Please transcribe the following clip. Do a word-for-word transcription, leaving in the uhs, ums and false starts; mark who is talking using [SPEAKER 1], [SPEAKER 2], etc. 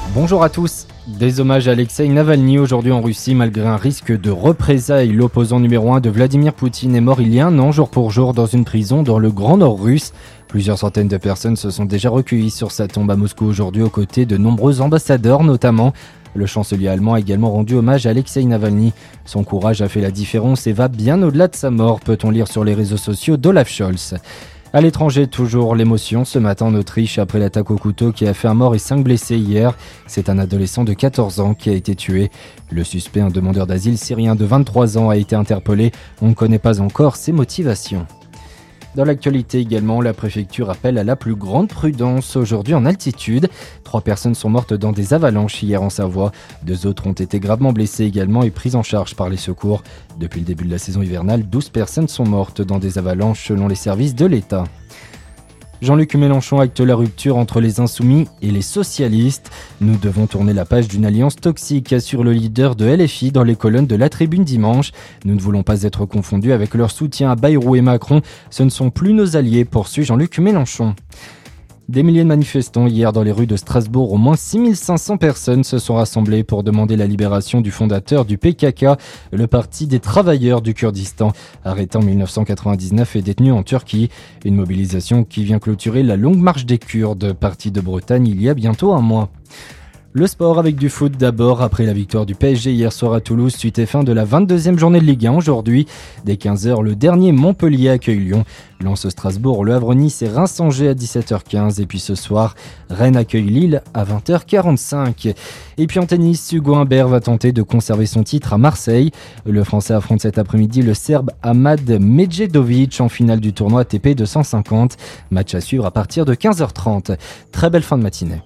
[SPEAKER 1] Bonjour à tous. Des hommages à Alexeï Navalny aujourd'hui en Russie malgré un risque de représailles. L'opposant numéro un de Vladimir Poutine est mort il y a un an jour pour jour dans une prison dans le Grand Nord russe. Plusieurs centaines de personnes se sont déjà recueillies sur sa tombe à Moscou aujourd'hui aux côtés de nombreux ambassadeurs notamment. Le chancelier allemand a également rendu hommage à Alexeï Navalny. Son courage a fait la différence et va bien au-delà de sa mort, peut-on lire sur les réseaux sociaux d'Olaf Scholz. À l'étranger, toujours l'émotion ce matin en Autriche après l'attaque au couteau qui a fait un mort et cinq blessés hier. C'est un adolescent de quatorze ans qui a été tué. Le suspect, un demandeur d'asile syrien de vingt-trois ans, a été interpellé. On ne connaît pas encore ses motivations. Dans l'actualité également, la préfecture appelle à la plus grande prudence aujourd'hui en altitude. Trois personnes sont mortes dans des avalanches hier en Savoie. Deux autres ont été gravement blessées également et prises en charge par les secours. Depuis le début de la saison hivernale, douze personnes sont mortes dans des avalanches selon les services de l'État. Jean-Luc Mélenchon acte la rupture entre les insoumis et les socialistes. Nous devons tourner la page d'une alliance toxique, assure le leader de L F I dans les colonnes de la Tribune dimanche. Nous ne voulons pas être confondus avec leur soutien à Bayrou et Macron. Ce ne sont plus nos alliés, poursuit Jean-Luc Mélenchon. Des milliers de manifestants hier dans les rues de Strasbourg, au moins six mille cinq cents personnes se sont rassemblées pour demander la libération du fondateur du P K K, le Parti des travailleurs du Kurdistan, arrêté en dix-neuf cent quatre-vingt-dix-neuf et détenu en Turquie. Une mobilisation qui vient clôturer la longue marche des Kurdes, partie de Bretagne il y a bientôt un mois. Le sport avec du foot d'abord, après la victoire du P S G hier soir à Toulouse, suite et fin de la vingt-deuxième journée de Ligue un aujourd'hui. Dès quinze heures, le dernier Montpellier accueille Lyon. Lens Strasbourg, Le Havre Nice et Reims-Angers à dix-sept heures quinze. Et puis ce soir, Rennes accueille Lille à vingt heures quarante-cinq. Et puis en tennis, Hugo Humbert va tenter de conserver son titre à Marseille. Le Français affronte cet après-midi le Serbe Ahmad Medjedovic en finale du tournoi A T P deux cent cinquante. Match à suivre à partir de quinze heures trente. Très belle fin de matinée.